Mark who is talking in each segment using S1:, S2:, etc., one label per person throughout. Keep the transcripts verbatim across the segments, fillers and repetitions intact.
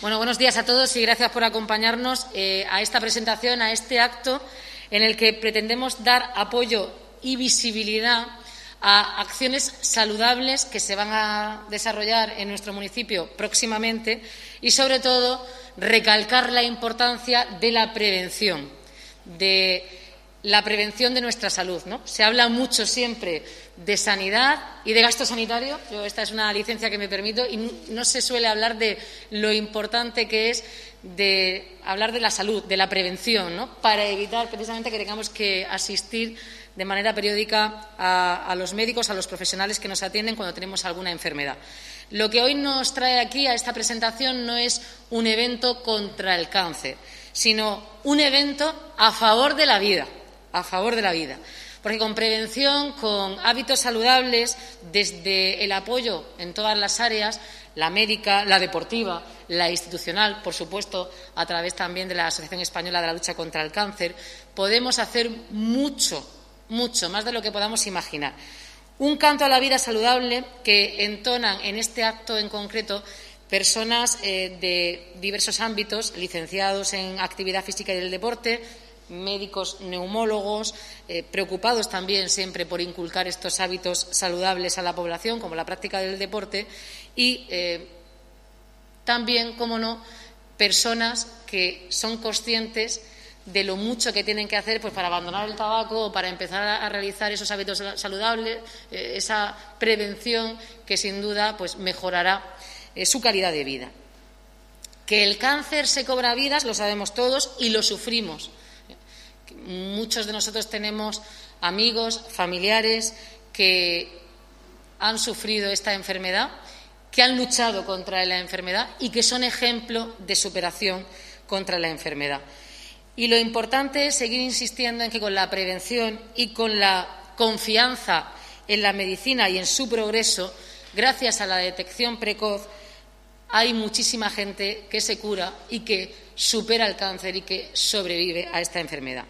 S1: Bueno, buenos días a todos y gracias por acompañarnos eh, a esta presentación, a este acto en el que pretendemos dar apoyo y visibilidad a acciones saludables que se van a desarrollar en nuestro municipio próximamente y, sobre todo, recalcar la importancia de la prevención, de la prevención de nuestra salud, ¿no? Se habla mucho siempre de sanidad y de gasto sanitario. Yo, esta es una licencia que me permito, y no se suele hablar de lo importante que es de hablar de la salud, de la prevención, ¿no? Para evitar precisamente que tengamos que asistir de manera periódica a, a los médicos, a los profesionales que nos atienden cuando tenemos alguna enfermedad. Lo que hoy nos trae aquí a esta presentación no es un evento contra el cáncer, sino un evento a favor de la vida, a favor de la vida. Porque con prevención, con hábitos saludables, desde el apoyo en todas las áreas, la médica, la deportiva, la institucional, por supuesto, a través también de la Asociación Española de la Lucha contra el Cáncer, podemos hacer mucho, mucho, más de lo que podamos imaginar. Un canto a la vida saludable que entonan en este acto en concreto personas eh, de diversos ámbitos, licenciados en actividad física y del deporte, médicos, neumólogos, eh, preocupados también siempre por inculcar estos hábitos saludables a la población, como la práctica del deporte, y eh, también, como no, personas que son conscientes de lo mucho que tienen que hacer pues, para abandonar el tabaco o para empezar a realizar esos hábitos saludables, eh, esa prevención que, sin duda, pues, mejorará eh, su calidad de vida. Que el cáncer se cobra vidas lo sabemos todos y lo sufrimos. Muchos de nosotros tenemos amigos, familiares que han sufrido esta enfermedad, que han luchado contra la enfermedad y que son ejemplo de superación contra la enfermedad. Y lo importante es seguir insistiendo en que con la prevención y con la confianza en la medicina y en su progreso, gracias a la detección precoz, hay muchísima gente que se cura y que supera el cáncer y que sobrevive a esta enfermedad.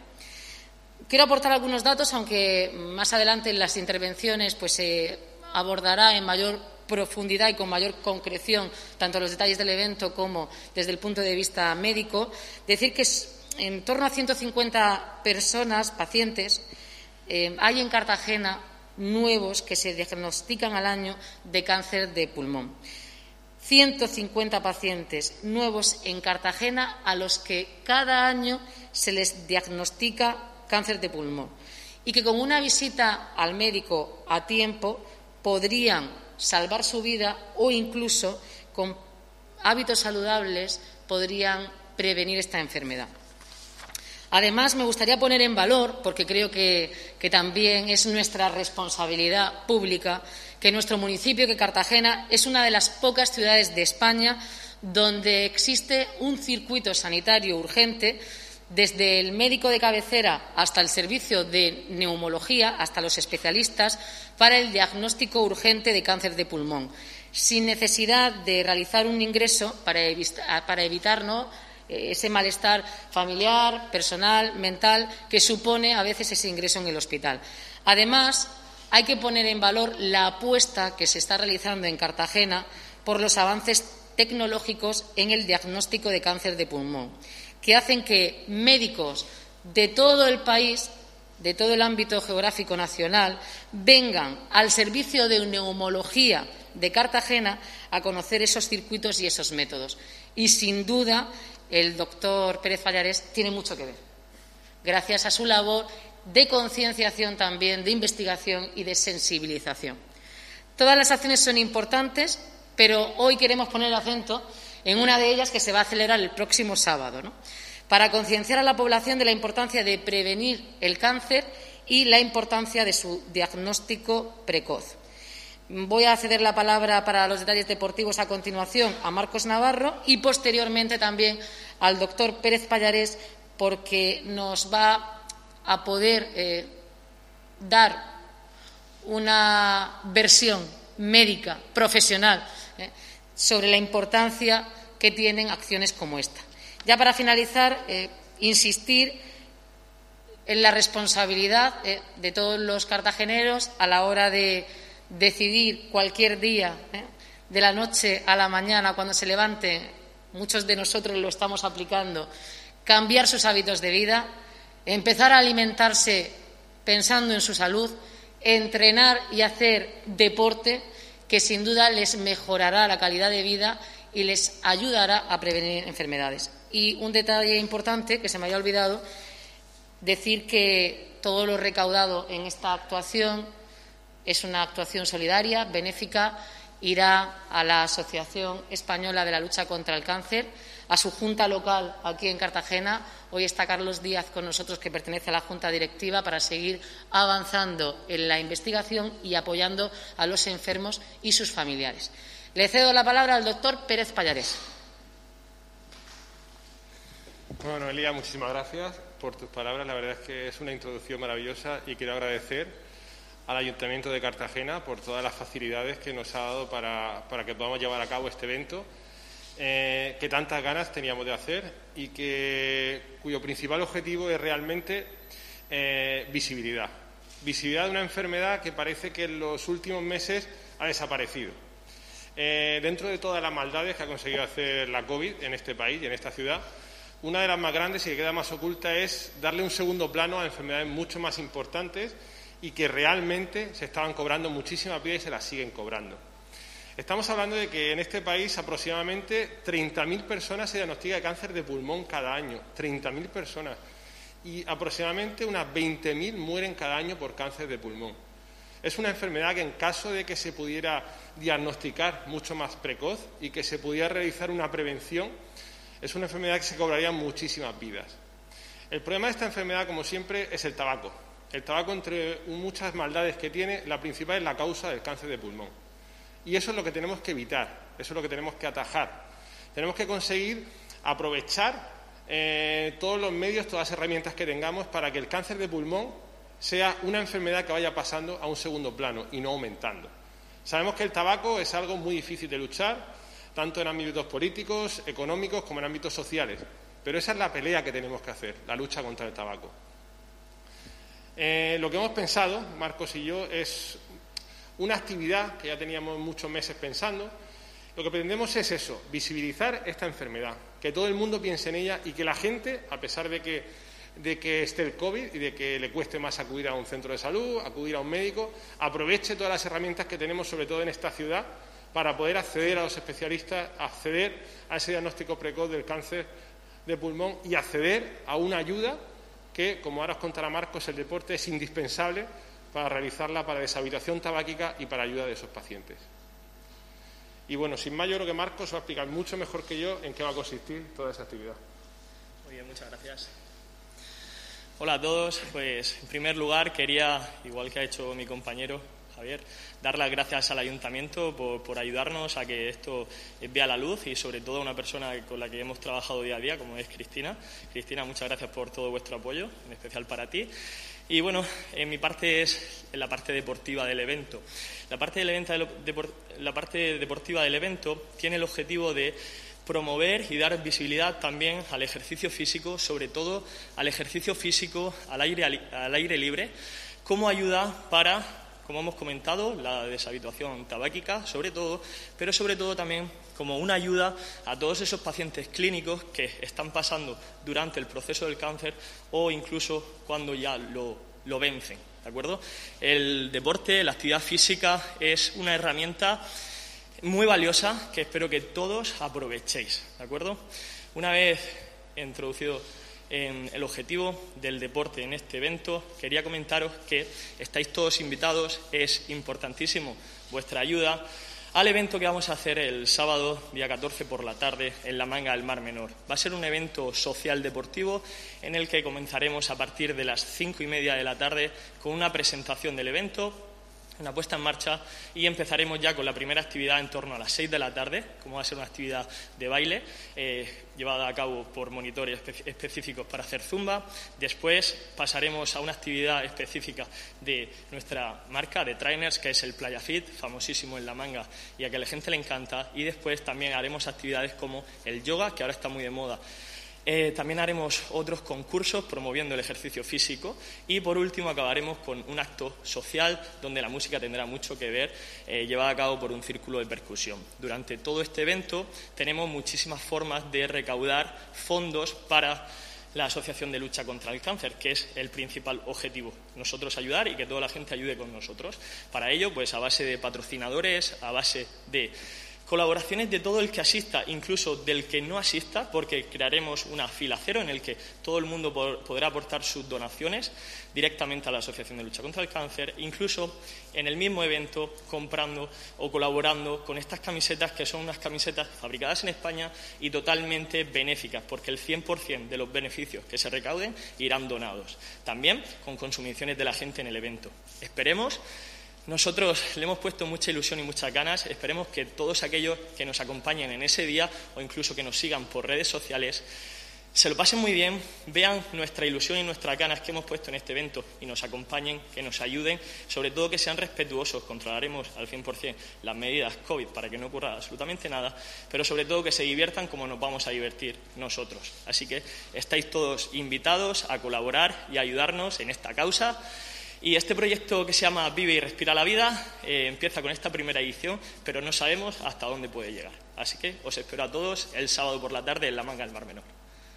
S1: Quiero aportar algunos datos, aunque más adelante en las intervenciones pues, se abordará en mayor profundidad y con mayor concreción tanto los detalles del evento como desde el punto de vista médico. Decir que en torno a ciento cincuenta personas, pacientes, eh, hay en Cartagena nuevos que se diagnostican al año de cáncer de pulmón. ciento cincuenta pacientes nuevos en Cartagena a los que cada año se les diagnostica cáncer de pulmón y que con una visita al médico a tiempo podrían salvar su vida o incluso con hábitos saludables podrían prevenir esta enfermedad. Además, me gustaría poner en valor, porque creo que, que también es nuestra responsabilidad pública, que nuestro municipio, que Cartagena, es una de las pocas ciudades de España donde existe un circuito sanitario urgente, desde el médico de cabecera hasta el servicio de neumología, hasta los especialistas, para el diagnóstico urgente de cáncer de pulmón, sin necesidad de realizar un ingreso para, evitar, para evitar ¿no? ese malestar familiar, personal, mental, que supone a veces ese ingreso en el hospital. Además, hay que poner en valor la apuesta que se está realizando en Cartagena por los avances tecnológicos en el diagnóstico de cáncer de pulmón, que hacen que médicos de todo el país, de todo el ámbito geográfico nacional, vengan al servicio de neumología de Cartagena a conocer esos circuitos y esos métodos. Y, sin duda, el doctor Pérez Pallarés tiene mucho que ver, gracias a su labor de concienciación también, de investigación y de sensibilización. Todas las acciones son importantes, pero hoy queremos poner el acento en una de ellas que se va a celebrar el próximo sábado, ¿no? Para concienciar a la población de la importancia de prevenir el cáncer y la importancia de su diagnóstico precoz. Voy a ceder la palabra para los detalles deportivos a continuación a Marcos Navarro y posteriormente también al doctor Pérez Pallarés, porque nos va a poder eh, dar una versión médica, profesional, eh, sobre la importancia que tienen acciones como esta. Ya para finalizar, eh, insistir en la responsabilidad eh, de todos los cartageneros a la hora de decidir cualquier día, eh, de la noche a la mañana, cuando se levanten, muchos de nosotros lo estamos aplicando, cambiar sus hábitos de vida, empezar a alimentarse pensando en su salud, entrenar y hacer deporte, que sin duda les mejorará la calidad de vida y les ayudará a prevenir enfermedades. Y un detalle importante que se me había olvidado, decir que todo lo recaudado en esta actuación es una actuación solidaria, benéfica, irá a la Asociación Española de la Lucha contra el Cáncer, a su junta local aquí en Cartagena. Hoy está Carlos Díaz con nosotros, que pertenece a la junta directiva, para seguir avanzando en la investigación y apoyando a los enfermos y sus familiares. Le cedo la palabra al doctor Pérez Pallarés.
S2: Bueno, Elia, muchísimas gracias por tus palabras. La verdad es que es una introducción maravillosa y quiero agradecer al Ayuntamiento de Cartagena por todas las facilidades que nos ha dado para, para que podamos llevar a cabo este evento, eh, que tantas ganas teníamos de hacer y que, cuyo principal objetivo es realmente eh, visibilidad. Visibilidad de una enfermedad que parece que en los últimos meses ha desaparecido. Eh, dentro de todas las maldades que ha conseguido hacer la COVID en este país y en esta ciudad, una de las más grandes y que queda más oculta es darle un segundo plano a enfermedades mucho más importantes y que realmente se estaban cobrando muchísimas vidas y se las siguen cobrando. Estamos hablando de que en este país aproximadamente treinta mil personas se diagnostican de cáncer de pulmón cada año, treinta mil personas, y aproximadamente unas veinte mil mueren cada año por cáncer de pulmón. Es una enfermedad que, en caso de que se pudiera diagnosticar mucho más precoz y que se pudiera realizar una prevención, es una enfermedad que se cobraría muchísimas vidas. El problema de esta enfermedad, como siempre, es el tabaco. El tabaco, entre muchas maldades que tiene, la principal es la causa del cáncer de pulmón. Y eso es lo que tenemos que evitar, eso es lo que tenemos que atajar. Tenemos que conseguir aprovechar eh, todos los medios, todas las herramientas que tengamos para que el cáncer de pulmón sea una enfermedad que vaya pasando a un segundo plano y no aumentando. Sabemos que el tabaco es algo muy difícil de luchar, tanto en ámbitos políticos, económicos, como en ámbitos sociales. Pero esa es la pelea que tenemos que hacer, la lucha contra el tabaco. Eh, lo que hemos pensado, Marcos y yo, es una actividad que ya teníamos muchos meses pensando. Lo que pretendemos es eso, visibilizar esta enfermedad, que todo el mundo piense en ella y que la gente, a pesar de que, de que esté el COVID y de que le cueste más acudir a un centro de salud, acudir a un médico, aproveche todas las herramientas que tenemos, sobre todo en esta ciudad, para poder acceder a los especialistas, acceder a ese diagnóstico precoz del cáncer de pulmón y acceder a una ayuda que, como ahora os contará Marcos, el deporte es indispensable para realizarla para deshabituación tabáquica y para ayuda de esos pacientes. Y bueno, sin más, yo creo que Marcos va a explicar mucho mejor que yo en qué va a consistir toda esa actividad.
S3: Muy bien, muchas gracias. Hola a todos. Pues, en primer lugar, quería, igual que ha hecho mi compañero Javier, dar las gracias al Ayuntamiento por, por ayudarnos a que esto vea la luz y, sobre todo, a una persona con la que hemos trabajado día a día, como es Cristina. Cristina, muchas gracias por todo vuestro apoyo, en especial para ti. Y bueno, en mi parte es en la parte deportiva del evento. La parte, del evento, la parte deportiva del evento tiene el objetivo de promover y dar visibilidad también al ejercicio físico, sobre todo al ejercicio físico al aire, al aire libre, como ayuda para, como hemos comentado, la deshabituación tabáquica, sobre todo, pero sobre todo también como una ayuda a todos esos pacientes clínicos que están pasando durante el proceso del cáncer o incluso cuando ya lo, lo vencen, ¿de acuerdo? El deporte, la actividad física es una herramienta muy valiosa que espero que todos aprovechéis, ¿de acuerdo? Una vez introducido en el objetivo del deporte en este evento, quería comentaros que estáis todos invitados, es importantísimo vuestra ayuda al evento que vamos a hacer el sábado, día catorce por la tarde, en la Manga del Mar Menor. Va a ser un evento social deportivo en el que comenzaremos a partir de las cinco y media de la tarde con una presentación del evento, una puesta en marcha, y empezaremos ya con la primera actividad en torno a las seis de la tarde, como va a ser una actividad de baile eh, llevada a cabo por monitores espe- específicos para hacer zumba. Después pasaremos a una actividad específica de nuestra marca de trainers, que es el Playa Fit, famosísimo en La Manga y a que a la gente le encanta. Y después también haremos actividades como el yoga, que ahora está muy de moda Eh, también haremos otros concursos promoviendo el ejercicio físico y, por último, acabaremos con un acto social donde la música tendrá mucho que ver, eh, llevada a cabo por un círculo de percusión. Durante todo este evento tenemos muchísimas formas de recaudar fondos para la Asociación de Lucha contra el Cáncer, que es el principal objetivo, nosotros ayudar y que toda la gente ayude con nosotros. Para ello, pues a base de patrocinadores, a base de colaboraciones de todo el que asista, incluso del que no asista, porque crearemos una fila cero en el que todo el mundo podrá aportar sus donaciones directamente a la Asociación de Lucha contra el Cáncer, incluso en el mismo evento comprando o colaborando con estas camisetas, que son unas camisetas fabricadas en España y totalmente benéficas, porque el cien por cien de los beneficios que se recauden irán donados. También con consumiciones de la gente en el evento. Esperemos. Nosotros le hemos puesto mucha ilusión y muchas ganas. Esperemos que todos aquellos que nos acompañen en ese día o incluso que nos sigan por redes sociales se lo pasen muy bien, vean nuestra ilusión y nuestras ganas que hemos puesto en este evento y nos acompañen, que nos ayuden, sobre todo que sean respetuosos. Controlaremos al cien por cien las medidas COVID para que no ocurra absolutamente nada, pero sobre todo que se diviertan como nos vamos a divertir nosotros. Así que estáis todos invitados a colaborar y a ayudarnos en esta causa. Y este proyecto que se llama Vive y Respira la Vida eh, empieza con esta primera edición, pero no sabemos hasta dónde puede llegar. Así que os espero a todos el sábado por la tarde en la Manga del Mar Menor.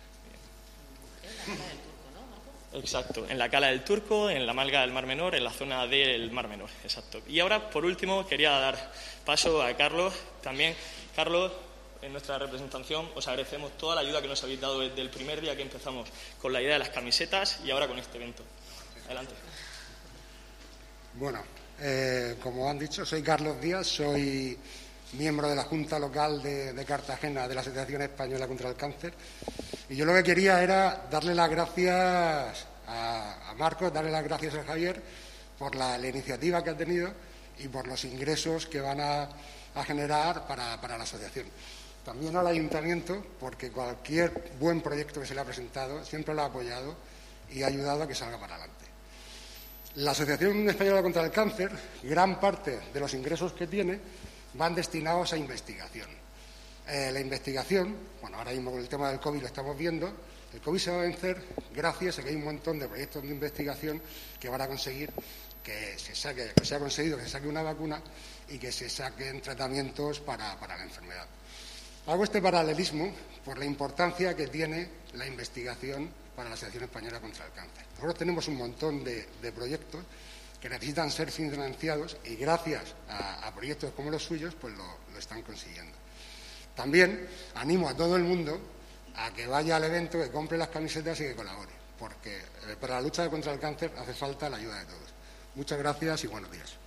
S3: Exacto, en la Cala del Turco, en la Manga del Mar Menor, en la zona del Mar Menor, exacto. Y ahora, por último, quería dar paso a Carlos. También, Carlos, en nuestra representación os agradecemos toda la ayuda que nos habéis dado desde el primer día que empezamos con la idea de las camisetas y ahora con este evento. Adelante.
S4: Bueno, eh, como han dicho, soy Carlos Díaz, soy miembro de la Junta Local de, de Cartagena de la Asociación Española contra el Cáncer, y yo lo que quería era darle las gracias a, a Marcos, darle las gracias a Javier por la, la iniciativa que ha tenido y por los ingresos que van a, a generar para, para la asociación. También al Ayuntamiento, porque cualquier buen proyecto que se le ha presentado siempre lo ha apoyado y ha ayudado a que salga para adelante. La Asociación Española contra el Cáncer, gran parte de los ingresos que tiene van destinados a investigación. Eh, la investigación, bueno, ahora mismo con el tema del COVID lo estamos viendo, el COVID se va a vencer gracias a que hay un montón de proyectos de investigación que van a conseguir que se saque, que se ha conseguido que se saque una vacuna y que se saquen tratamientos para, para la enfermedad. Hago este paralelismo por la importancia que tiene la investigación para la Asociación Española contra el Cáncer. Nosotros tenemos un montón de, de proyectos que necesitan ser financiados y gracias a, a proyectos como los suyos pues lo, lo están consiguiendo. También animo a todo el mundo a que vaya al evento, que compre las camisetas y que colabore, porque para la lucha contra el cáncer hace falta la ayuda de todos. Muchas gracias y buenos días.